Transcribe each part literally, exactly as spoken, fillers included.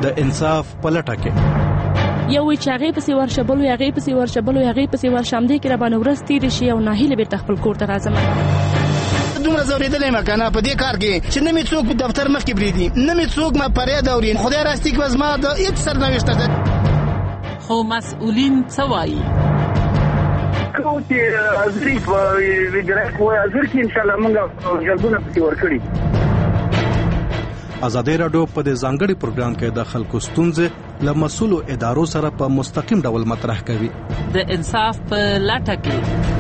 د انصاف په لټه کې. یو چې هغه پسې ورشه بل هغه پسې ورشه بل هغه پسې ورشه هم دې کې را باندې ورځ تېرې شي او ناهیله بیرته خپل کور ته راځم. دومره زورېدلی یم که نه په دې کار کې چې نه مې څوک دفتر مخکې پرېږدي، نه مې څوک ما فریاد اوري. خدای راستي که زما د هېڅ سرنوشته ده. خو مسؤلین څه وایي؟ کوم چې حاضري په وګړه کوی حاضر کې انشاءالله موږ جلبونه پکې ورکړي. ازادي راډیو په دې ځانګړي پروګرام کې د خلکو ستونزې له مسؤلو ادارو سره په مستقیم ډول مطرح کوي. د انصاف په لټه کې.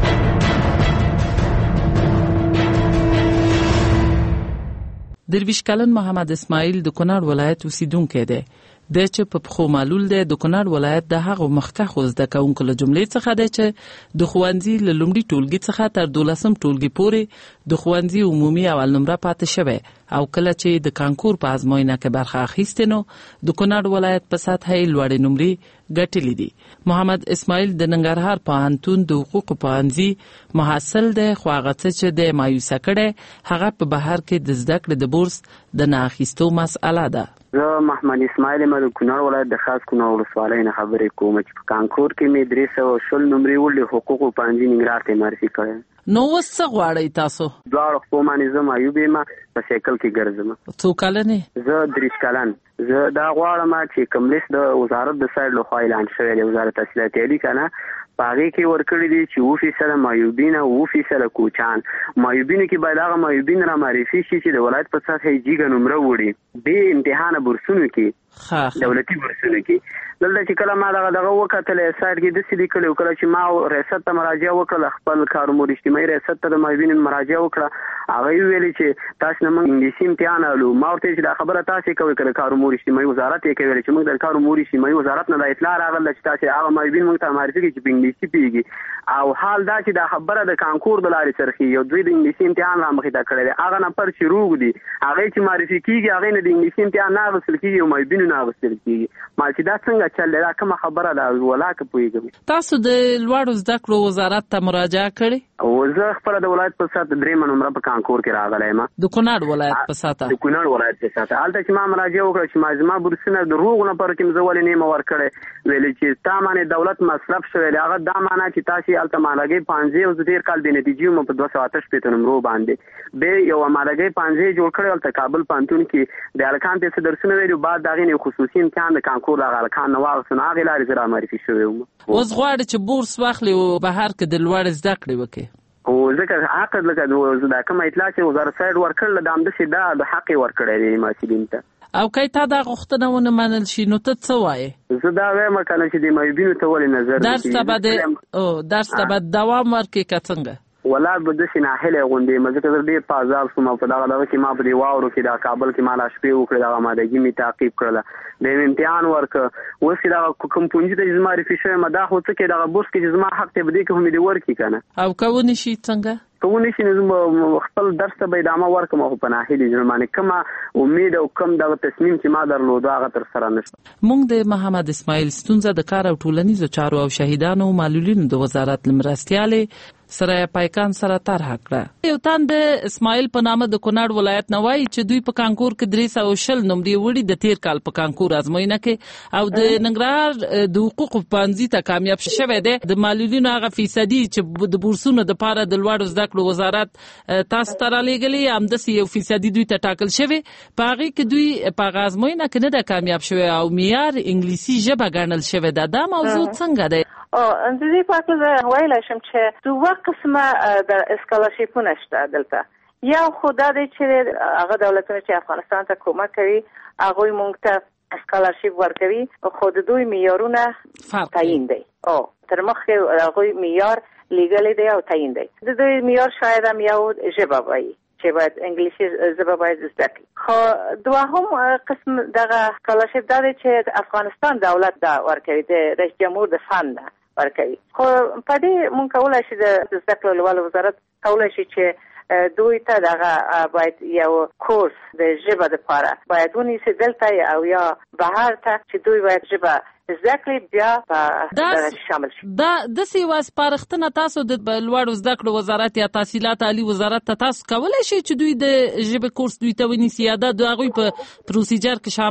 درویش کلن محمد اسماعیل د کونړ ولایت اوسیدونکی دی. د چې په خو معلول دی د کونړ ولایت د هغه مخکښ زده کوونکو له جملې څخه دی چې د ښوونځي له لومړي ټولګي څخه تر دولسم ټولګي پورې د ښوونځي عمومي اول نمره پاتې شوی او کله چې د کانکور په ازموینه کې برخه اخیستې نو د کونړ ولایت په سطحه یې لوړې نمرې ګټلې دي. محمد اسماعیل د ننګرهار پوهنتون د حقوقو پوهنځي محصل دی، خو هغه څه چې د مایوسه کړی هغه په بهر کې د زده کړې د بورس د نه اخیستو مسئله ده. زه محمد اسماعیل یم د کونړ ولایت د خاص کونړ ولسوالۍ نه خبرې کوم چې په کانکور کې مې درې سوه شل نمرې وړلې، حقوقو پوهنځي ننګرهار ته معرفي کړی. نو اوس څه غواړئ تاسو؟ دواړو خپو باندې زه معیوب یم، په سایکل کې ګرځم. څو کلن یې؟ زه دریش کلن. زه دا غواړم چې کوم لیست د وزارت د سایډ لخوا اعلان شوی دی، وزارت تحصیلات عالی که نه په هغې کې ورکړي دي چې اووه فیصده معیوبین او اووه فیصده کوچان. معیوبینو کې باید هغه معیوبین را معرفي شي چې د ولایت په سطحه یې جیګه نمره وړي بې امتحانه بورسونو کې، دولتي بورسونو کې. دلته چې کله ما دغه دغه وکتلې سایډ کې داسې لیکلي و، کله چې ما ریاست ته مراجعه وکړله، خپل کار امور اجتماعي ریاست ته د معیوبینو مراجعه وکړه، هغه یې ویلي چې تاسو نه موږ انګلیسي امتحان اخلو. ما ورته چې دا خبره تاسې کوئ که د کار امور اجتماعي وزارت یې کوي؟ چې موږ د کار امور اجتماعي وزارت نه دا اطلاع راغله چې تاسې هغه معیوبین موږ ته معرفي کړي چې په انګلیسي پوهېږي. او حال دا چې دا خبره د کانکور د لارې څرخي، یو دوی د انګلیسي امتحان را مخې ته کړی دی، هغه نفر چې روغ دي هغې چې معرفي کېږي هغې نه د انګلیسي امتحان نه اخیستل کېږي او معیوبینو نه اخیستل کېږي. ما چې دا څنګه چل دی، دا کومه خبره ده؟ ولاکه پوهېږم. تاسو د لوړو زده کړو وزارت ته مراجعه کړې؟ او زه خپله د ولایت په سطحه درېیمه نمره په کانکور کې راغلی یم. د کونړ ولایت په سطحه؟ د کونړ ولایت په سطحه. هلته چې ما مراجعه وکړه چې ما زما بورسونه د روغو نفرو کې زه ولې نه یم ورکړی، ویلې چې تا باندې دولت مصرف شوی دی. هغه دا معنا چې تاسې هلته مالګۍ پانځې او زه تېر کال بې نتیجې وم په دوه سوه اته شپېته نمرو باندې. بیا یو مالګۍ پانځې جوړ کړی هلته کابل پوهنتون کې د هلکان ته څه درسونه ویلي، بعد د هغې نه خصوصي امتحان د کانکور د هغه هلکان نه واخیستو، نو هغې لارې زه را معرفي شوی وم. اوس غواړې چې بورس واخلې او بهر کې د لوړې زده کړې وکړې؟ او ځکه حق لکه دا کومه اطلاع چې وزارت سایډ ورکړله دا همداسې دا د حق یې ورکړی دی محصلینو ته. او که تا دا غوښتنه ونه منل شي نو ته څه وایې؟ زه دا وایم که نه چې د معیوبینو ته ولې نظر درس ته به درس ته به دوام ورکړې که څنګه؟ ولا به داسې ناهیلی غوندې یم، ځکه زه ډېر په عذاب شوم او په دغه دغه کې ما په دې واورو کې دا کابل کې ما لا شپې وکړې، دغه مادګي مې تعقیب کړله، د یو امتحان ورکړه. اوس چې دغه کوم پونجي ته چې زما معرفي شوی یم دا خو څه کې دغه بورس کې چې زما حق دی په دې کې خو مې دې ورکړي که نه. او که ونه شي څنګه؟ که ونه شي نو خپل درس ته به ادامه ورکړم خو په ناهیلي زړه باندې کومه امید او کوم دغه تصمیم چې ما درلود هغه تر سره نشته. موږ د محمد اسماعیل ستونزه د کار او ټولنیزو چارو او شهیدانو او معلولینو د وزارت له مرستیالې سره پایکان سره طرح کړه. یو تن د اسماعیل په نامه د کونړ ولایت نه وایي چې دوی په کانکور کې درې سوه شل نمرې وړي د تیر کال په کانکور ازموینه کې، او د ننګرهار د حقوقو پوهنځي ته کامیاب شوی دی. د معلولینو هغه فیصدي چې د بورسونو دپاره د لوړو زده کړو وزارت تاسو ته رالیږلي، همداسې یو فیصدي دوی ته ټاکل شوی، په هغې کې دوی په هغه ازموینه کې نه ده کامیاب شوی او معیار انګلیسي ژبه ګڼل شوې ده. دا موضوع څنګه دی؟ او د دې په اړه زه ویلی شم چې دوه قسمه د اسکالرشیپونه شته دلته. یو خو دا دی چې هغه دولتونه چې افغانستان ته کومک کوي هغوی موږ ته اسکالرشیپ ورکوي، خو د دوی معیارونه تعیین دی. او تر مخکې هغوی معیار لیږلی دی او تعیین دی. د دوی معیار شاید هم یو ژبه وایي چې باید انګلیسي ژبه باید زده کړي. خو دوهم قسم دغه اسکالرشیپ دا دی چې افغانستان دولت دا ورکوي، د رئیس جمهور د فند نه ورکوي. خو په دې مونږ کولی شي د زده کړو لوړ وزارت کولی شي چې دوی ته دغه باید یو کورس د ژبه دپاره باید ونیسي دلته او یا بهر ته چې دوی باید ژبه زده کړي بیا په شامل شي. دا داسې یوه سپارښتنه تاسو د لوړو زده کړو وزارت یا تحصیلات عالي وزارت ته تاسو کولی شي چې دوی د ژبې کورس دوی ته ونیسي یا دا د هغوی په پروسیجر کې شامل دی؟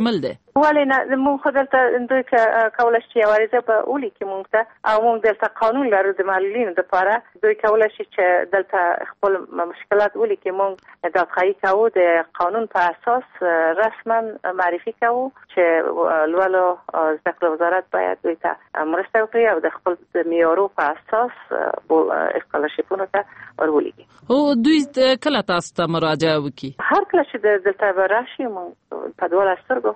ولې نه موږ خو دلته دوی کولی شي یوه عریضه به ولیکي موږ ته او موږ دلته قانون لرو د معلولینو دپاره. دوی کولی شي چې دلته خپل مشکلات ولیکي. موږ دادخواهي کوو د قانون په اساس رسما معرفي کوو چې لولو زده کړو وزارت باید دوی ته مرسته وکړي او د خپل معیارو په اساس اسکالرشیپونو ته ورولېږي. او دوی کله تاسو ته مراجعه وکړي؟ هر کله چې دلته به راشي موږ په دواړو سترګو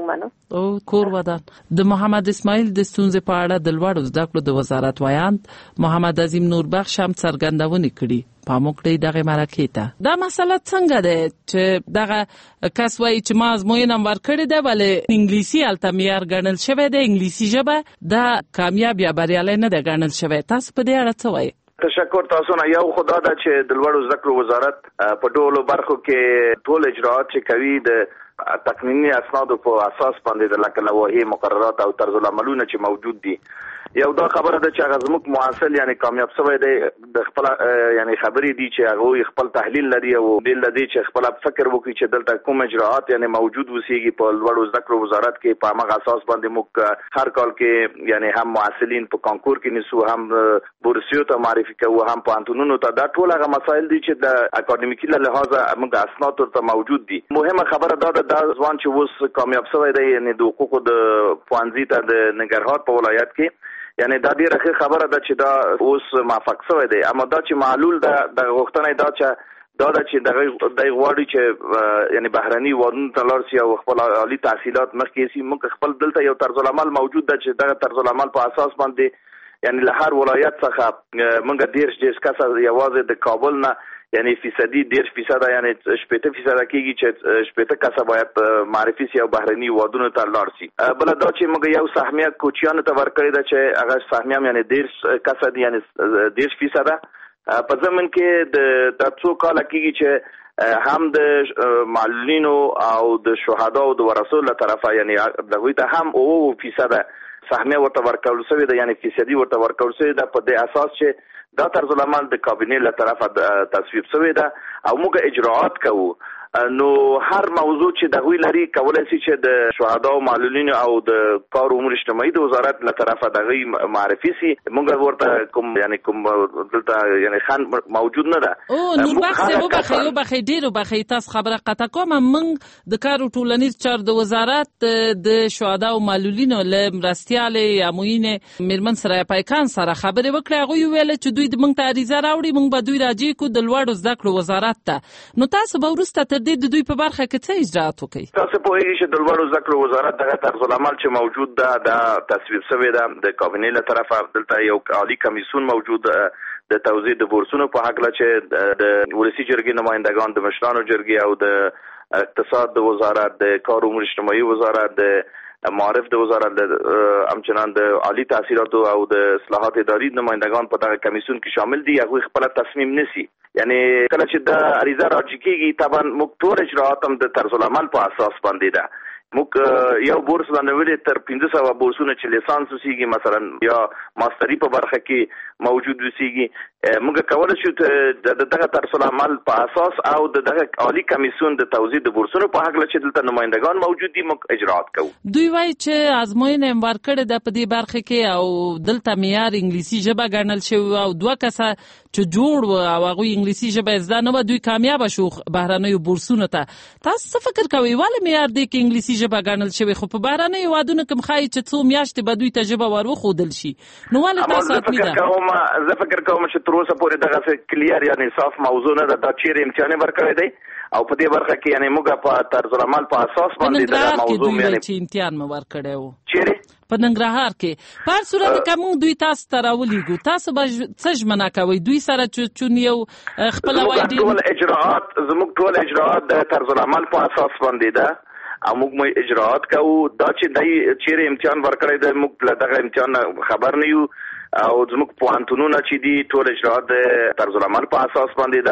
او کور ودان. د محمد اسماعیل د ستونزې په اړه د لوړو زده کړو د وزارت وایاند محمد عظیم نوربخش هم څرګندونې کړي. پام وکړئ دغه مرکې ته. دا مسله څنګه ده چې دغه کس وایي چې ما ازموینه ورکړې ده ولې انګلیسي هلته معیار ګڼل شوی ده، انګلیسي ژبه دا کامیاب یا بریالی نه ده ګڼل شوی. تاسو په دې اړه څه وایي؟ تشکر. تاسو نه یو خدا ده چې د لوړو زده کړو وزارت په ټولو برخو کې ټول اجراات چې کوي د تقنینی اسنادو په اساس باندې د لکه لوایح مقررات او طرز العملونه چې موجود دي. یو دا خبره ده چې هغه زموږ معاصل یعنی کامیاب شوی دی د خپل یعنی خبرې دي چې هغه خپل تحلیل لري او دل لري چې خپل فکر وکړي چې دلته کوم اجراات یعنی موجود وسیږي په لوړو زده کړو وزارت کې. په هغه اساس باندې موږ هر کال کې یعنی هم معاصلین په کانکور کې نسو، هم بورسیو ته معرفي کوو، هم پانتونونو ته. دا ټول هغه مسایل دي چې د اکاډمیکي له لحاظه موږ اسناد ته موجود دي. مهمه خبره دا ده دا ځوان چې اوس کامیاب شوی دی یعنی د حقوقو د پوهنځي ته د ننګرهار په ولایت کې، یعنی دا ډیره ښه خبره ده چې دا اوس موافق شوی دی. اما دا چې معلول ده د غوښتنه دا چې دا ده چې دغه د غواړي چې یعنی بهرني وادونو ته لاړ شي او خپل عالی تحصیلات مخکې شي. موږ خپل دلته یو طرز العمل موجود ده چې دغه طرز العمل په اساس باندې یعنی له هر ولایت څخه موږ ډیر ډیر کسه یوازې د کابل نه یعنی فیصدي ډیر فیصد یعنی شپږ فیصد کېږي چې شپږ کسه باید معرفي شي او بهرني وادونو ته لاړ شي. بل دا چې موږ یو سهمیه کوچیانو ته ورکړی ده چې هغه سهمیه یعنی ډیر کسه دي یعنی ډیر فیصد په ځمن کې د څو کال کېږي چې هم د معلولینو او د شهداو د ورثو له طرفه یعنی دغوی ته هم او فیصد سهمیه ورته ورکول شوې ده یعنی فیصدي ورته ورکول شوې ده په دې اساس چې دا طرز العمل د کابینې له طرفه تصویب شوی ده او موږ اجراات کوو. نو هر موضوع چې دغوی لري کولای شي چې د شهدا او معلولین او د کار امور اجتماعي د وزارت له طرفه دغوی معرفي سي. موږ ورته کوم یعنی کوم دلته یعنی خان موجود نه ده. او نور بخښه وو بخې یو بخې ډیرو بخې تاسو خبره قطع کوم. موږ د کار ټولنیز چار د وزارت د شهدا او معلولین له مرستياله اموین میرمن سره پایکان سره خبرې وکړه. هغه ویل چې دوی د موږ ته عریضه راوړي، موږ به دوی راځي کو د لوړو زده کړو وزارت ته. نو تاسو به ورسته د دوی په برخه کې څه اجراات وکړي؟ تاسو په هیڅ چې د لوړو زده کړو وزارت دغه طرز العمل چې موجود ده دا تصویب شوی ده د کابینې له طرفه. دلته یو عالی کمیسیون موجود د توزیع د بورسونو په حق له چې د ولسی جرګې نمائندگان د مشرانو جرګې او د اقتصاد د وزارت د کار امور اجتماعي وزارت د معارف د وزارت د همچنان د عالی تحصیلات او د اصلاحات اداري نمائندگان په دغه کمیسیون کې شامل دي. هغه خپل تصمیم نیسي یعنی کله چې د عریضه راځي کېږي طبعا موږ ټول اجراات هم د طرز العمل په اساس باندې ده. موږ یو بورس باندې ولې تر پنځه سوه بورسونه چې لیسانس وسیږي مثلا یا ماستری په برخه کې موجود وسیږي موږ کولای شو د دغه طرز العمل په اساس او د دغه عالی کمیسیون د توزیع د بورسونو په حق چې دلته نمائندگان موجود دي موږ اجراات کوو. دوی وایي چې ازموینه ورکړه د په دې برخه کې او دلته معیار انګلیسي ژبه ګڼل شوی او دوه کسه چې جوړ و او هغه انګلیسي ژبه زده نه و دوی کامیاب شو بهرنیو بورسونو ته. تاسو څه فکر کوئ ولې معیار دی کې انګلیسي ژبه ګڼل شوی خو په بهرنیو وادونو کې مخای چې څو میاشتې به دوی ته ژبه ورخودل شي؟ نو ولې تاسو اتمی ده؟ زه فکر کوم چې تر اوسه پورې دغه کلیر یعنی صاف موضوع نه ده. دا چیرې امتحان ورکړی دی او په دې برخه کې یعنی موږ په طرز العمل په اساس باندې دا موضوع یعنی چې امتحان مو ورکړی وو چیرې په ننګرهار کې. په هر صورت کې موږ دوی تاسو ته راولېږو. تاسو به څه ژمنه کوئ دوی سره چې یو خپل وایي ټول اجراات زموږ ټول اجراات د طرز العمل په اساس باندې ده او موږ مې اجراات کوو. دا چې دای چیرې امتحان ورکړی دی موږ له دغه امتحان خبر نه یو او زموږ پوهنتونونه چې دي ټول اجراات د طرز العمل په اساس باندې ده.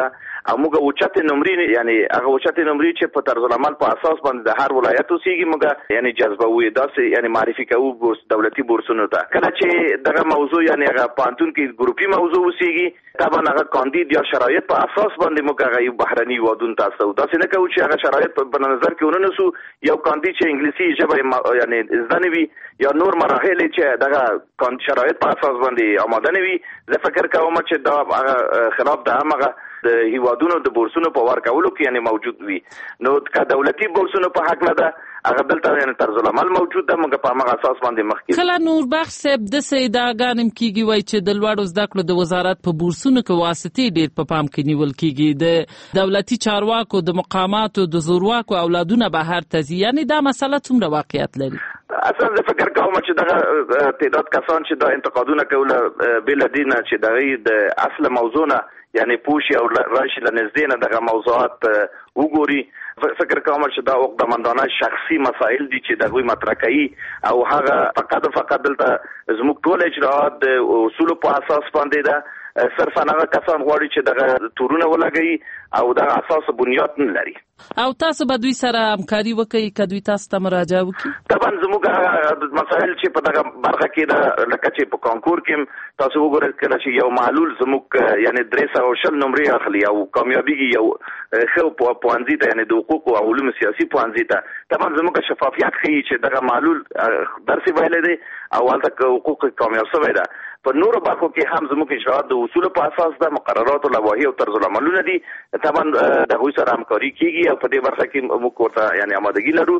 او موږ اوچته نمرې یعنی هغه اوچته نمرې چې په طرز العمل په اساس باندې د هر ولایت اوسېږي موږ یعنی جذبوي داسې یعنی معرفي کوو بورس دولتي بورسونو ته. کله چې دغه موضوع یعنی هغه پانتون کې ګروپي موضوع اوسېږي طبعا هغه کاندید یا شرایط په اساس باندې موږ هغه بهرني وادون تاسو داسې نه کوو چې هغه شرایط په نظر کې وننسو. یو کاندید چې انګلیسي ژبه یعنی زده نه وي یا نور مراحل چې دغه شرایط په اساس باندې آماده نه وي زه فکر کوم چې دا هغه خلاف د هغه د هیوادونو د بورسونو په ورکولو کې یعنی موجود وي. نو که دولتي بورسونو په حق نه ده هغه دلته یعنی طرز العمل موجود ده موږ په هغه اساس باندې مخکې. کله نوربخش صاحب د سیداګانم کیږي وای چې د لوړو زده کړو د وزارت په بورسونو کې واسطې ډیر په پام کې نیول کیږي د دولتي چارواکو د مقاماتو د زورواکو اولادونه بهر تزي یعنی دا مسله څومره واقعیت لري؟ اصلا زه فکر کوم چې دغه تعداد کسان چې دا انتقادونه کوله بل دینه چې دغه د اصل موضوع نه یعنی پوشي او راشي لنزدې نه دغه موضوعات وګوري. فکر کوم چې دا عقدمندانه شخصي مسائل دي چې دغه مطرح کوي او هغه فقط فقط دلته زموږ ټول اجراءات د اصول په اساس باندې ده صرف هغه کسان غواړي چې دغه تورونه ولګي او دغه اساس بنیاد نه لري. او تاسو به دوی سره همکاري وکړئ که دوی تاسو ته مراجعه وکړي؟ طبعا زموږ مسائل چې په دغه برخه کې ده لکه چې په کانکور کې تاسو وګورئ کله چې یو معلول زموږ یعنی درې سوه شل نمرې اخلي او کامیابیږي یو ښه پوهنځي ته یعنی د حقوقو او علومو سیاسي پوهنځي ته طبعا زموږ شفافیت ښیي چې دغه معلول درس ویلی دی او هلته حقوق کامیاب شوی ده. په نورو برخو کې هم زموږ اجراءات د اصولو په اساس ده مقررات او لوایح او طرز العملونه دي طبعا د هغوی سره همکاري کیږي او په دې برخه کې موږ ورته یعنی آمادګي لرو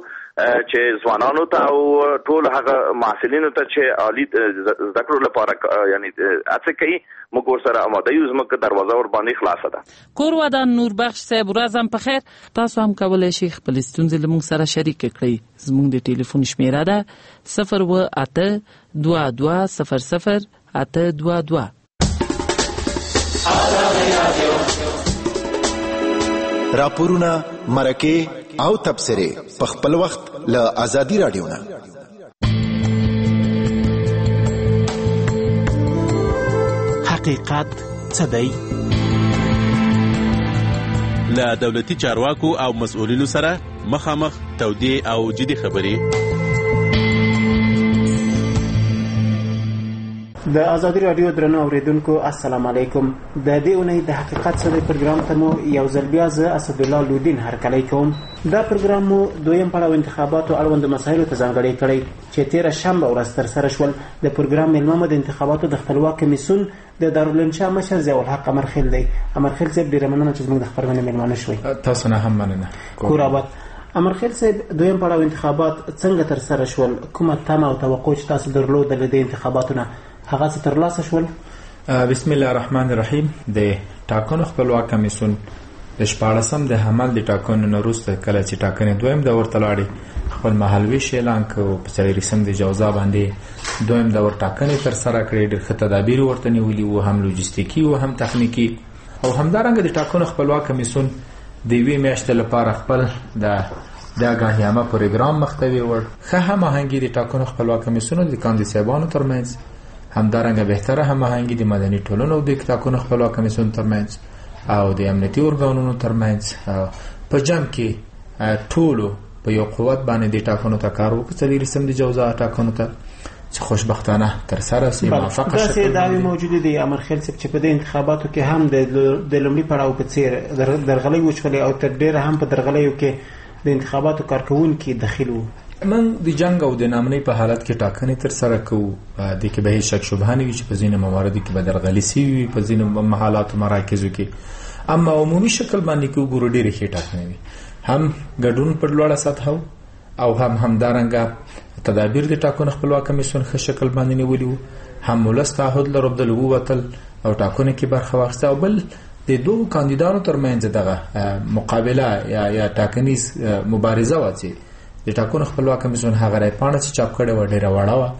چې ځوانانو ته او ټول هغه محصلینو ته چې عالي زده کړو لپاره یعنی هڅه کوي موږ ورسره آماده یو زموږ دروازه ور باندې خلاصه ده. کور ودان نوربخش صاحب ورځ هم په خیر. تاسو هم کولی شئ خپل ستونزې له موږ سره شریک کړئ. زموږ د ټلیفون شمیره ده صفر و اته دوه دوه صفر صفر اته دوه دوه. راپورونه مرکه او تبصره په خپل وخت له ازادي رادیو نه. حقیقت څه دی؟ له دولتي چارواکو او مسؤلینو سره مخامخ تودې او جدي خبرې. د ازادي رادیو درنو اوریدونکو السلام علیکم. د دې اونۍ د حقیقت څه دی پروګرام ته مو یو ځل بیا زه اسدالله لودین هرکلی کوم. دا پروګرام مو دویم پړاو انتخاباتو اړوند مسایلو ته ځانګړی کړی چې تیره شنبه ورځ ترسره شول. د پروګرام میلمه مو د انتخاباتو د خپلواک کمیسیون د دارالانشا مشر ضیاءالحق امرخیل دی. امرخیل صاحب ډیره مننه چې زموږ د خپرونې میلمانه شوئ. تاسو نه هم مننه. کور آباد. امرخیل صاحب دویم پړاو انتخابات څنګه ترسره شول؟ کومه تمه او توقع چې تاسو درلوده له دې انتخاباتو نه هغه څه ترلاسه شول؟ بسم الله الرحمن الرحیم. د ټاکنو خپلواک کمیسیون د شپاړسم د حمل د ټاکنو نه وروسته کله چې ټاکنې دویم دور ته لاړې خپل مهالویش اعلان کړ په څلویښتم د جوزا باندې دویم دور ټاکنې ترسره کړې. ډېر ښه تدابیر ورته نیولي وو هم لوجستیکي او هم تخنیکي او همدارنګه د ټاکنو خپلواک کمیسیون د یوې میاشتې لپاره خپل د د آګاهیامه پروګرام مخته وړ. ښه هماهنګي د ټاکنو خپلواک کمیسیونو د کاندید صاحبانو ترمنځ همدارنګه بهتره هماهنګي د مدني ټولنو او د ټاکنو خپلواک کمیسیون ترمنځ او د امنیتي ارګانونو ترمنځ په جمع کې ټولو په یو قوت باندې د ټاکنو ته کار وکړ. څلویښتم د جوزا ټاکنو ته چې خوشبختانه ترسره سي موافقه شوه. داسې دعوې موجودې دي امرخیل صاحب چې په دې انتخاباتو کې هم د لومړي پړاو په څېر درغلۍ وشولې او تر ډېره هم په درغلیو کې د انتخاباتو کارکوونکي دخیل وو. من د جنگ او د نامنۍ په حالت کې ټاکنې ترسره کوو. د کې به هیڅ شک شبهه نه وي چې په ځینو مواردو کې به درغلي سوي وي په ځینو محلاتو مراکزو کې، اما عمومي شکل باندې کې وګورو ډېرې ښې ټاکنې وي، هم ګډون پر لوړه سطحه او هم همدارنګه تدابیر د ټاکنو خپلواک کمیسیون ښه شکل باندې نیولي وو، هم ولس تعهد لربدل ووتل او ټاکنو کې برخه واخیسته. او بل د دوه کاندیدانو ترمنځ دغه مقابله یا یا ټاکنیز مبارزه وه چې د ټاکنو خپلواک کمیسیون هغه رایپاڼه چې چاپ کړې وه ډېره وړه وه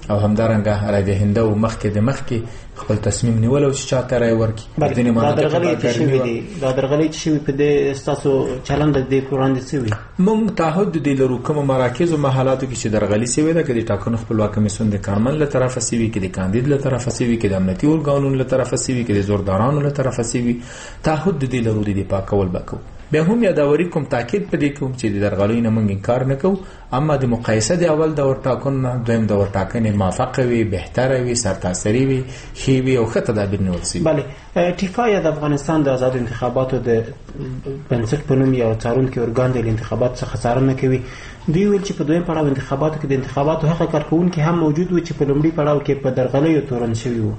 او همدارنګه راځي هند او مخکې د مخکې خپل تصمیم نیول او چې چاته راي ورکي ځینې مناطق کې شوی دي دا درغلي چې شوی په دې تاسو چلند د وړاندې شوی موږ تعهد دي لرو کوم مراکز او محلاتو کې چې درغلي شوی ده کې د ټاکنو خپلواک کمیسیون د کارمن له طرفه شوی کې د کاندید له طرفه شوی کې د امنیتي ارګانونو له طرفه شوی کې د زوردارانو له طرفه شوی تعهد دي لرو د پاکول بکو بیا هم یادوري کوم تاکید پدې کوم چې د درغلۍ نه موږ انکار نه کوو اما د مقایسه د اول دور ټاکنو دویم دور ټاکنې موافقه وي بهتره وي سرتاسري وي خي وي او ښه تدابیر نیول شي. بله ټیفا یا د افغانستان د آزاد انتخاباتو د بنسټ په نوم یو څارونکي ارګان د انتخاباتو څخه څارنه کوي. دوی ویل چې په دویم پړاو انتخاباتو کې د انتخاباتو حق کارکونکي هم موجود و چې په لومړي پړاو کې په درغلۍ تورن شوی وو.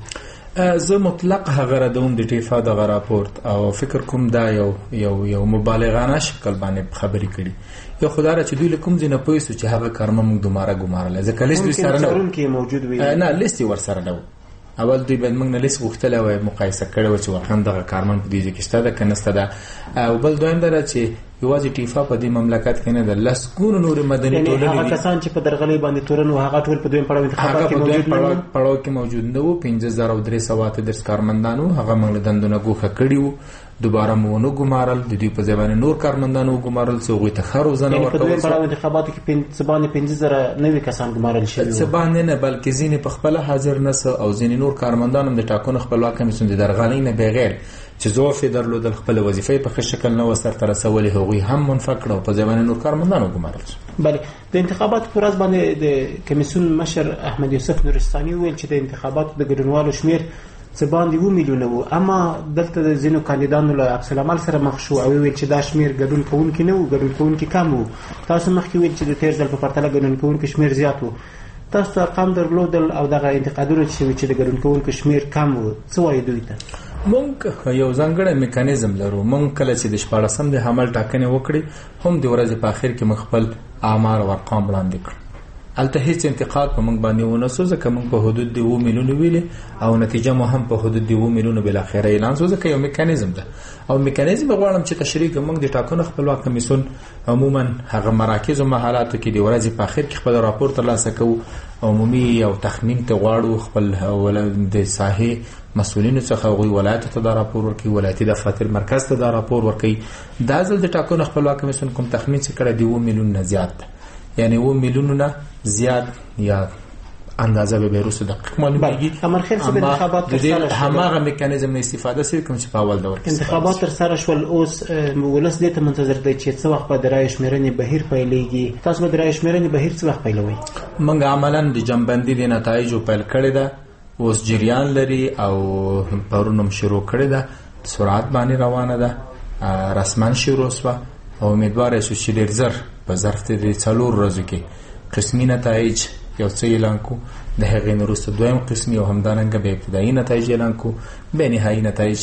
زه مطلق هغه ردوم د ټیفا د راپورټ او فکر کوم دا یو یو یو مبالغانه شکل باندې خبرې کړي یو خدای چې دوی لکم ځنه پويستو چې هغه کارمه موږ دومره ګمارل ځکه لیست سره نه کې موجود وي نه لیست ور سره نه اول دوی باید موږ نه لیست غوښتل او مقایسه کړو چې واقعا دغه کارمن په دې کې شته ده کنه ستده او بل دویم دا چې یوازې ټیفا په دې مملکت کې نه د لسګونو نور مدني ټولنې هغه کسان چې په درغلۍ باندې تورن او هغه ټول په دویم پړاو انتخابات کې موجود نه پړاو کې موجود نه وو پنځه زره او درې سوه اته درس کارمندانو هغه موږ دندونه ګوښه کړي وو دوباره مو نو ګمارل د دې په ځای نور کارمندانو ګمارل څو غوي تخرو زنه ورکول په دویم پړاو انتخاباتو کې پنځه زبانه پنځه زره نوي کسان ګمارل شوي زبانه نه بلکې ځینې په خپل حاضر نه او ځینې نور کارمندانو د ټاکنو خپلواک کمیسیون د درغلۍ نه بغیر چې زوفي درلودل خپل وظیفه په ښه شکل نه وسر تر رسولې هغوی هم منفق او په ځوانه نور کارمندانو ګمارل شو. بله د انتخاباتو پر ورځ باندې د کمیسیون مشر احمد یوسف نورستاني ویل چې د انتخاباتو د ګډونوالو شمیر څه باندې و میلیونه وو اما دلته د ځینو کاندیدانو له عکس العمل سره مخ شو او ویل چې دا شمیر ګډون کوونکي نه وو ګډون کوونکي کم وو. تاسو مخکې ویل چې د تیر ځل په پرتله ګډون کوونکي شمیر زیات وو تاسو ارقام درلودل او دغه انتقادونه چې د ګډون کوونکي شمیر کم وو څه وایي دوی ته؟ مونږ یو ځانګړی میکانیزم لرو. مونږ کله چې د شپاړسم د حمل ټاکنې وکړي هم د ورځې په اخر کې مخ خپل آمار او ارقام وړاندې کړ. البته هیڅ انتقاد په موږ باندې ونه سو ځکه موږ په حدود د اووه میلیونو ویلې او نتیجه مو هم په حدود د اووه میلیونو بل اخر اعلان شو ځکه یو میکانیزم ده او میکانیزم غواړم چې تشریح کوم موږ د ټاکنو خپلواک کمیسیون عموما هغه مراکز او محلاتو کې د ورځې په اخر کې خپل راپور ترلاسه کوو عمومي او تخمین ته غواړو خپل ولادت د ساحې مسؤلینو څخه غوي ولایت ته دا راپور ورکړي ولایتي دفاتر مرکز ته دا راپور ورکړي. دا ځل د ټاکنو خپلواک کمیسیون کوم تخمین چې کړی دی اووه میلیون نه زیات یعنی اووه میلیونو نه زیات یا اندازه به بیروس دقیق معلومیږي. امر خیر څه د انتخابات تر سره هماغه میکانیزم نه استفاده سوي کوم چې په اول دور کې انتخابات تر سره شول. اوس ولس دې ته منتظر دی چې څه وخت به د رای شمیرنې بهیر پیلېږي. تاسو به د رای شمیرنې بهیر څه وخت پیلوي؟ موږ عملاً د جنبندي د نتایجو پیل کړی ده اوس جریان لري او پرونم شروع کړی ده سرعت باندې روانه ده رسمان شروع شو او امیدوار شو چې ډېر زر په ظرف د څلور ورځو کې قسمي نتایج یو څه اعلان کو د هغې نه وروسته دویم قسمي او همدارنګه به ابتدایي نتایج اعلان کو به نهایي نتایج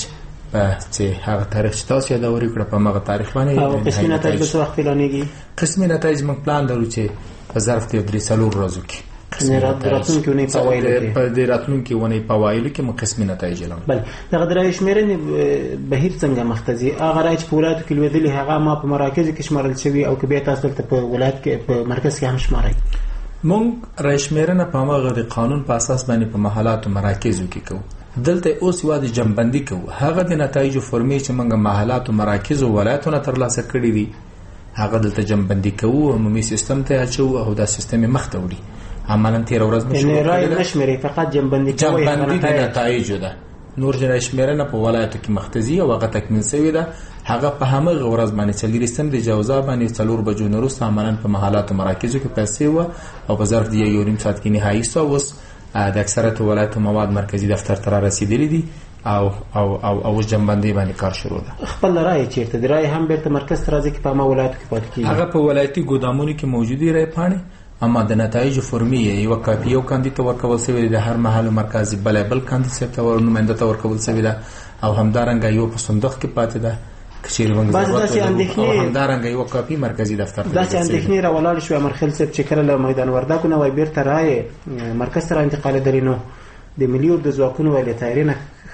چې هغه تاریخ چې تاسو یادوري کړ په هغه تاریخ باندې او قسمي نتایج به څه وخت اعلانېږي؟ قسمي نتایج موږ پلان لرو چې په ظرف د درې څلور ورځو کې راتلونکي ونې په وایلو کې په دې راتلونکي ونې په وایلو کې موږ قسمي نتایج اعلان. بله دغه د رای شمیرنې بهیر څنګه مخ ته ځي؟ هغه رای چې په ولایتو کې لوېدلي هغه ما په مراکزو کې شمارل شوي او که بیا تاسو دلته په ولایت کې په مرکز کې هم شمارئ؟ موږ رای شمیرنه په هماغه د قانون په اساس باندې په محلاتو مراکزو کې کوو. دلته اوس یوازې جنبندي کوو. هغه د نتایجو فرمې چې موږ محلاتو مراکزو ولایتونو ترلاسه کړي دي هغه دلته جنبندي کوو عمومي سیستم ته اچو او دا سیستم مخ ته وړي. عملاً تیر ورځ نشو رای نشمري فقط جنبندي کوي جنبندي د نتایجو ده. نور جن شمیرنه په ولایتو کې مختزي او هغه تکمیل شوی ده. هغه په همغه ورځ باندې څلورستم د جوزا باندې څلور بجو نه وروسته عملاً په محلاتو مراکزو کې پیسې و او په ظرف د یو نیم ساعت کې نهایي سو اوس د اکثریت ولایتو مواد مرکزی دفتر ته رسیدلي دي او او او او جنبندي باندې کار شروع ده. خپل رای چیرته د رای هم بیرته مرکز ته راځي چې په ما ولایتو کې پاتې کیږي؟ هغه په ولایتي ګودامونو کې موجودي رای پاڼې اما د نتایجو فرمې یو کاپي یو کاندید ته ورکول شوی د هر محل مرکزي بل بل کاندید ته ورنماینده ته ورکول شوی ده او همدارنګه یو په صندوق کې پاتې ده کچیر ونګ او همدارنګه یو کاپي مرکزي دفتر ته دا چې اندېښنې راولاړ شو مرخل صاحب چې کله له میدان وردګو نه وای بیرته رای مرکز ته انتقال درینو د ملي د ځواکونو ولې تایرینه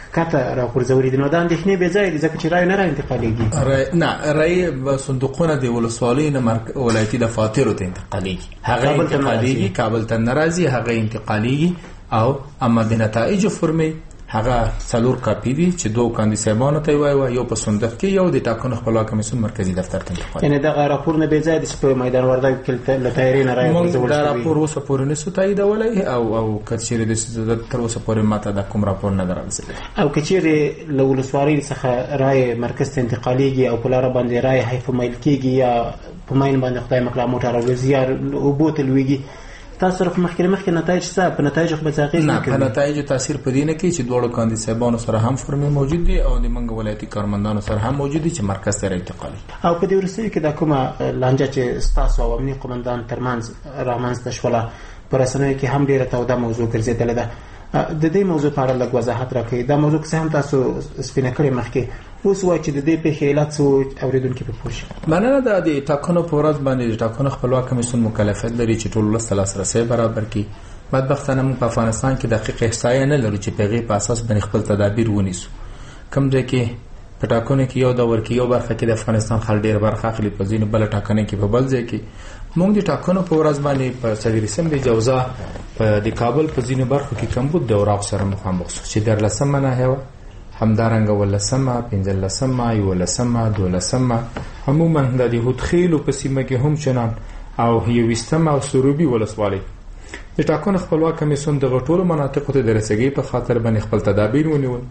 کته راغورځولي دي. نو دا اندېښنې بې ځایه دي ځکه چې رایې نه را انتقالېږي. نه رایې به صندوقونه د ولسوالۍ نه ولایتي دفاترو ته انتقالېږي، هغه انتقالېږي، کابل ته نه راځي، هغه انتقالېږي او اما د نتایجو فرمې هغه څلور کاپي دي چې دوه کاندي صاحبانو ته وایي، یو په صندوق کې، یو د ټاکنو خپلواک کمیسیون مرکزی دفتر ته انتقال. یعنی دا راپور نه بې ځایه د میدان وردګ کې له تیاری نه راځي. موږ دا راپور اوسه پورې نه سو تاییدولای او او کچېره د تر اوسه پورې ماته دا کوم راپور نه درغسي. او کچېره له ولسوالۍ څخه رای مرکز ته انتقالېږي او په لار باندې رای حیف مایل کېږي یا په ماین باندې خدای مکړه موټر او زیار او بوتل ویږي، تاسو سره مخکې مخکې نتایج څه په نتایج خو به ځاګې نه په نتایج تاثیر پدې نه کوي چې دوه کاندي صاحبانو سره هم فرمې موجود دي او د منګ ولایتي کارمندانو سره هم موجود دي چې مرکز ته انتقالي. او په دې ورسې کې دا کومه لانجه چې ستاسو او امنیت قومندان ترمنځ رامنځته شوله په رسنیو کې هم ډیره توده موضوع ګرځېدلې ده. د دې موضوع په اړه لږ وضاحت راکړئ. دا موضوع څه هم تاسو سپینه کړې مخکې، اوس وایي چې د دې پیښې علت څه اورېدونکي په پوه شي. مننه. دا د ټاکنو په ورځ باندې د ټاکنو خپلواک کمیسیون مکلفیت لري چې ټول ولس ته لاسرسی برابر کړي. بدبختانه موږ په افغانستان کې دقیق احصایه نه لرو چې په هغې په اساس باندې خپل تدابیر ونیسو. کوم ځای کې په ټاکنو کې یو دور کې یو برخه کې د افغانستان خلک ډېر برخه اخلي، په ځینو بله ټاکنې کې په بل ځای کې. موږ د ټاکنو په ورځ باندې په څلورم د جوزا په د کابل په ځینو برخو کې کمبود د اوراقو سره مخامخ شو چې دیارلسمه ناحیه وه، همدارنګه ولسمه، پنځلسمه، یولسمه، دولسمه، عموما د هودخیلو په سیمه کې هم چنان او یوویشتمه او سروبي ولسوالۍ. د ټاکنو خپلواک کمیسیون دغه ټولو مناطقو ته د رسېدګۍ په خاطر باندې خپل تدابیر ونیول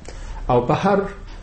او په هر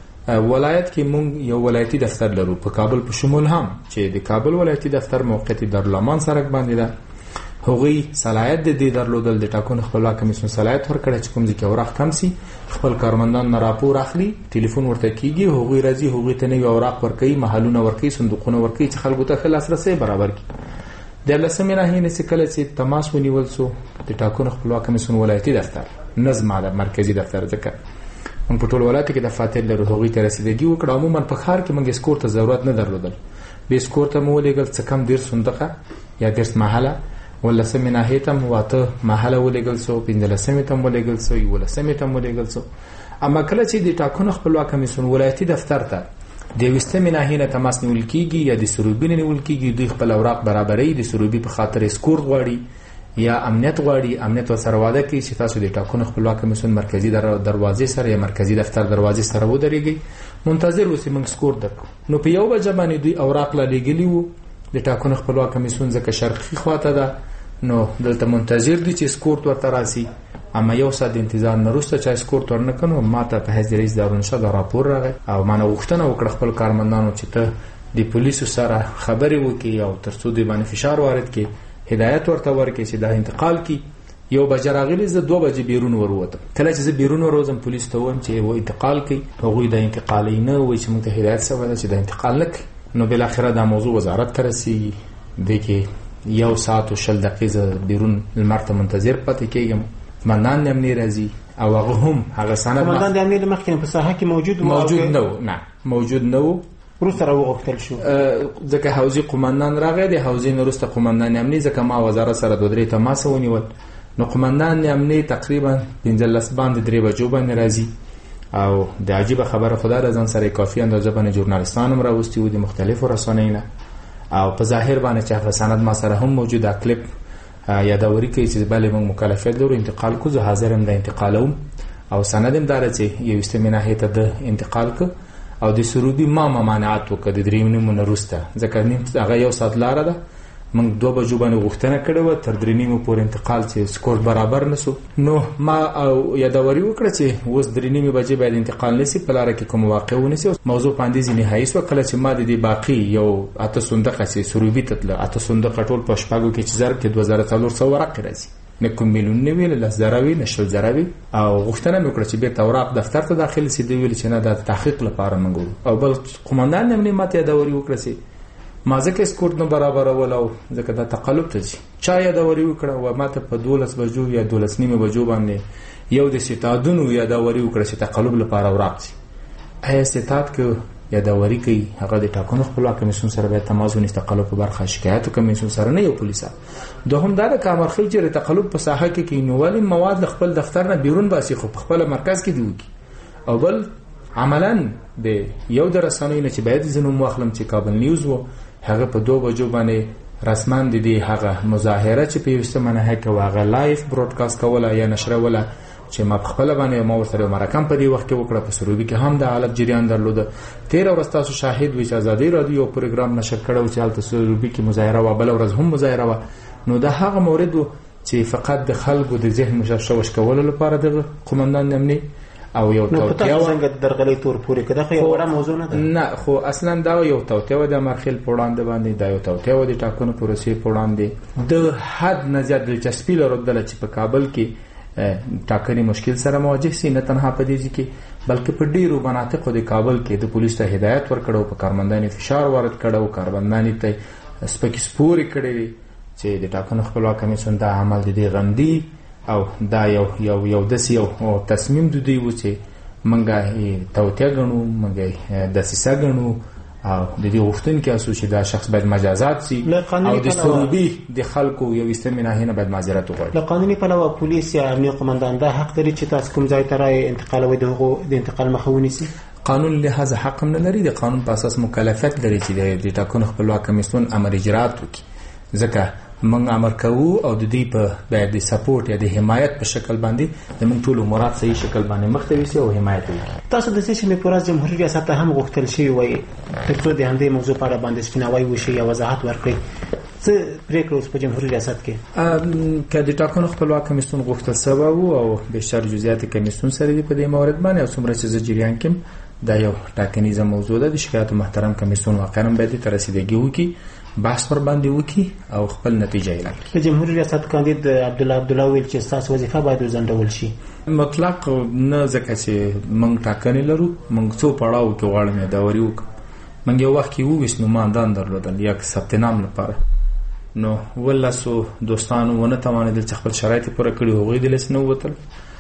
ولایت کې مونږ یو ولایتي دفتر لرو، په کابل په شمول هم چې د کابل ولایتي دفتر موقعیت دارالامان سړک باندې ده. هغوی صلاحیت د دې درلودل د ټاکنو خپلواک کمیسیون صلاحیت ورکړی چې کوم ځای کې اوراق کم سي خپل کارمندان نه راپور اخلي، ټلیفون ورته کیږي، هغوی راځي، هغوی ته نوي اوراق ورکوي، محلونه ورکوي، صندوقونه ورکوي چې خلکو ته ښه لاسرسی برابر کړي. دیارلسمې ناحیې نه چې کله چې تماس ونیول سو د ټاکنو خپلواک کمیسیون ولایتي دفتر نه زما د مرکزي دفتر ځکه موږ په ټول ولایت کې دفاتر لرو، هغوی ته رسېدګي وکړه. عموما په ښار کې موږ اسکور ته ضرورت نه درلودل، بې اسکور ته مو ولېږل څه کم دېرش صندوقه یا دېرش محله، ولسمې ناحیې ته هم واته محله ولېږل سو، پنځلسمې ته هم ولېږل سو، یولسمې ته هم ولېږل سو. اما کله چې د ټاکنو خپلواک کمیسیون ولایتي دفتر ته د یوویشتمې ناحیې نه تماس نیول کېږي یا د سروبي نه نیول کېږي، دوی خپل اوراق برابروي، د سروبي په خاطر اسکور غواړي یا امنیت غواړي، امنیت ورسره وعده کوي چې تاسو د ټاکنو خپلواک کمیسیون مرکزي دروازې سره یا مرکزي دفتر دروازې سره ودرېږئ، منتظر اوسئ، موږ سکور درکړو. نو په یو بجه باندې دوی اوراق لا لېږلي وو د ټاکنو خپلواک کمیسیون ځکه شرقي خواته ده، نو دلته منتظر دي چې سکور ورته راسي. اما یو ساعت انتظار نه وروسته چې سکور ورنه کړو، ما ته په حیث رئیس دارالانشا دا راپور راغی او ما نه غوښتنه وکړه خپل کارمندانو چې ته د پولیسو سره خبرې وکړي او تر څو دوی باندې فشار وارد کړي، هدایت ورته ورکړي چې دا انتقال کړي. یو بجه راغلی، زه دوه بجې بیرون وروتم. کله چې زه بیرون وروځم پولیس ته وایم چې و انتقال کړي، هغوی دا انتقالوي نه، وایي چې موږ ته هدایت شوی ده چې دا انتقال نه کړي. نو بالاخره دا موضوع وزارت ته رسېږي، دی کې یو ساعت او شل دقیقې زه بیرون لمر ته منتظر پاتې کېږم. قومندان د امنیې راځي او هغه هم هغه سند قومندان د امنیې له مخکې په ساحه کې موجود و موجود نه و نه موجود نه و وروسته راوغوښتل شو ځکه حوزې قومندان راغی، د حوزې نه وروسته قومندان امنیې، ځکه ما وزارت سره دوه درې تماسه ونیول. نو قومندان امنیې تقریبا پنځلس باندې درې بجو باندې راځي او د عجیبه خبره خدا د ځان سره کافي اندازه باندې ژورنالیستان هم راوستي وو د مختلفو رسنیو نه، او په ظاهر باندې چې هغه سند ما سره هم موجود، کلیپ یادوري کوي چې بله موږ مکلفیت لرو انتقال کو، زه حاضر یم د انتقالوم او سند هم داره چې یوویشتمې ناحیې ته د انتقال که او د سروبي ما ممانعت وکړه د درې نیمو نه وروسته، ځکه نیم هغه یو ساعت لاره ده. موږ دوه بجو باندې غوښتنه کړې وه تر درې نیمو پورې انتقال چې سکور برابر نه سو. نو ما او یادوري وکړه چې اوس درې نیمې بجې باید انتقال نه سي، په لاره کې کوم واقع ونه سي. موضوع په اندازې نهایي سوه کله چې ما د دې باقي یو اته صندوقه چې سروبي ته تله، اته صندوقه ټول په شپږو کې چې ضرب کې دوه زره څلور سوه ورقې راځي، نه کوم میلیون نه وي، نه لس زره وي، نه شل زره وي. او غوښتنه مې وکړه چې بېرته اوراق دفتر ته داخل سي. دوی ویل چې نه دا د تحقیق لپاره موږ وړو. او بل قومندان امنیې ما ته یادوري وکړه چې ما ځکه سکور نه برابرول او ځکه دا تقلب ته ځي. چا یادوري وکړه و ما ته په دولس بجو یا دولس نیمې بجو باندې یو د ستادونو یادوري وکړه چې تقلب لپاره اوراق سي. آیا ستاد که یادوري کوي هغه د ټاکنو خپلواک کمیسیون سره باید تماس ونیسي، تقلب په برخه شکایتو کمیسیون سره نه یو پولیسه. دوهم دا د کامرخیل چې تقلب په ساحه کې کوي نو ولې مواد له خپل دفتر نه بیرون باسي، خو په خپل مرکز کې دی وکړي او بل عملاً د یو د رسنیو نه چې باید زنوم واخلم چې کابل نیوز وو هغه په دوه بجو باندې رسما د دې هغه مظاهره چې په یوسته منه کې واغه لایف براډکاسټ کوله یا نشره ولا چې ما خپل باندې ما ورسره مرکم په دې وخت کې وکړه په سروبي کې هم د حالت جریان درلود. تیر ورځ تاسو شاهد وي چې ازادي رادیو پروګرام نشر کړو چې حالت سروبي کې مظاهره و بل ورځ هم مظاهره و. نو دا هغه مورد چې فقط د خلکو د ذهن مشوش کولو لپاره د قومندان امني او یو توتیا څنګه درغلي تور پورې کده خو یو وړه موضوع نه ده. نه خو اصلا دا یو توتیا د مرخل پوړاند باندې دا یو توتیا د ټاکنو پروسې پوړاندې د حد نه زیات دلچسپي لرله چې په کابل کې ټاکنې مشکل سره مواجه سي، نه تنها په دې کې بلکې په ډیرو مناطقو د کابل کې د پولیسو ته هدایت ورکړو، په کارمندانو فشار وارد کړو، کارمندانو ته سپکې سپورې کړې چې د ټاکنو خپلواک کمیسیون دا عمل د دې غندي او دا یو یو یو داسې یو تصمیم د دوی و چې موږ توتیا ګڼو، موږ دسیسه ګڼو او د دې غوښتنې کې اساس چې دا شخص باید مجازات سي او د سروبي د خلکو یو استمنه هنه باید معذرت وغواړي. له قانوني پلوه پولیس یا امنیه قومندان دا حق لري چې تاسو کوم ځای ته راي انتقالوي د هغو د انتقال مخه ونیسي. قانون لحاظ حق نه لري، د قانون په اساس مکلفیت لري چې د ټاکنو خپلواک کمیسیون امر اجرات وکړي. ځکه موږ امر کوو او د دې په باید د سپورټ یا د حمایت په شکل باندې د موږ ټول مراد صحیح شکل باندې مخته وي او حمایت وکړي. تاسو د سیمې پر ورځ جمهوریت ریاست ته هم غوښتل شي وي ترڅو د همدې موضوع په اړه باندې سپیناوی وشي یا وضاحت ورکړي. څه پریکړه اوس په جمهوریت ریاست کې که د ټاکنو خپلواک کمیسیون غوښتل سبب او بشر جزئیات کمیسیون سره په دې مورد باندې او څومره چې جریان کې دا یو ټاکنیزه موضوع ده. د شکایت محترم کمیسیون واقعا باید تر رسیدګي وکړي، بحث پر باندې وکړي او خپل نتیجه اعلان کړي. د جمهوریت ریاست کاندید عبدالله عبدالله ویل چې تاسو وظیفه باید وزندول شي. مطلق نه، ځکه چې موږ ټاکنې لرو، موږ څو پړاو کې غواړم داوري وکړو. موږ یو وخت کې وویس نوماندان درلودل یا ثبت نام لپاره، نو ولسو دوستانو ونه توانېدل چې خپل شرایط پوره کړي، هغوی د لیست نه ووتل.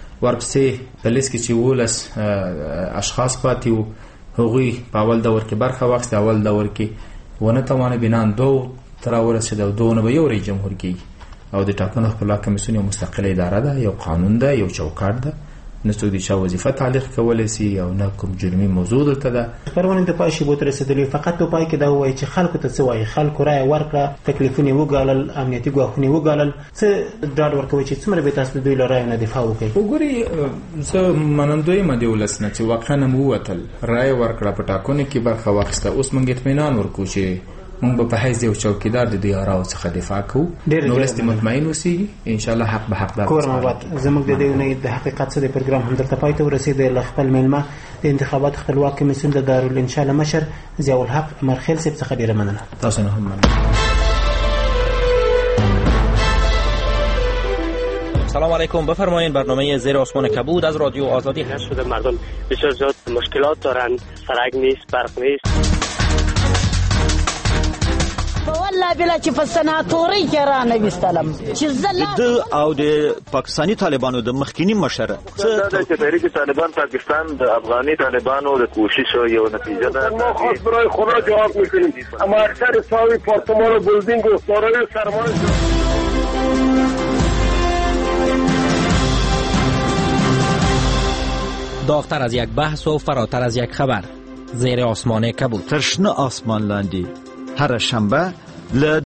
ورپسې په لیست کې چې ولس اشخاص پاتې وو هغوی په اول دور کې برخه واخیسته. اول دور کې ونه توانه بنان دو تر ورسېد او دوه به یو رئیس جمهور کېږي او د ټاکنو خپلواک کمیسیون یو مستقله اداره ده، یو قانون ده، یو چوکاټ ده، نه څوک د چا وظیفه تعلیق کولی سي او نه کوم جرمي موضوع دلته ده. پرونې د پای شیبو ته رسېدلي، فقط په پای کې دا ووایي چې خلکو ته څه وایي، خلکو رایه ورکړه، تکلیفونه یې وګالل، امنیتي ګواښونه یې وګالل، څه ډاډ ورکوي چې څومره به تاسو د دوی له رایو نه دفاع وکړئ؟ وګورئ، زه منندوی یم د ولس نه چې واقعا هم ووتل، رایه ورکړه، په ټاکنو کې برخه واخیسته. اوس موږ اطمینان ورکوو چې موږ به په حیث یو چوکیدار د دې آراو څخه دفاع کوو، نو ولس مطمئن اوسېږي ان شاء الله حق به حقدار. کور مواد زموږ د دې ونې د حقیقت څخه د پروګرام هم درته پای ته ورسېد. له خپل میلمه د انتخابات خپلواک کمیسیون د دارالانشاء مشر ضیاء الحق مرخیل صاحب څخه ډیره مننه. تاسو نه هم مننه. سلام علیکم، بفرمایید. برنامه زیر آسمان کبود از رادیو آزادی هست. شده مردم بسیار زیاد مشکلات دارند، سرک نیست، برق نیست. والله بلا چې په سناتوري کې را نه وستلم چې زله د او د پاکستانی طالبانو د مخکینی مشر څه د تحریک طالبان پاکستان د افغاني طالبانو د کوشش یو نتیجه ده. ما خاص برای خدا جواب میکنیم، اما اکثر ساوی پارتمان و بلدینگ و سارای سرمایه داغتر از یک بحث و فراتر از یک خبر. زیر آسمان کبود، تشنه آسمان لاندی، هر شنبه ل